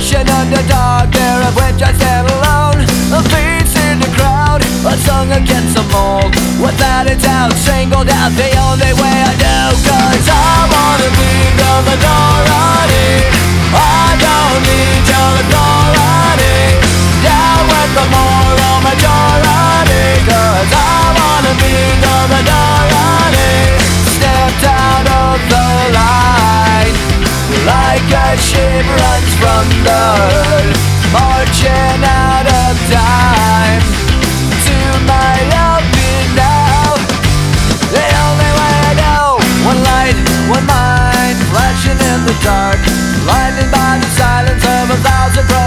Nation underdog, there of which I stand alone. A face in the crowd, a song against the mold. Without a doubt, singled out the only way I know. Cause I wanna be the minority, I don't need your authority. Down with the moral majority, cause I wanna be the minority. Stepped out of the line, like a ship runs from the herd, marching out of time. To my open now, the only way I know. One light, one mind, flashing in the dark, blinded by the silence of 1,000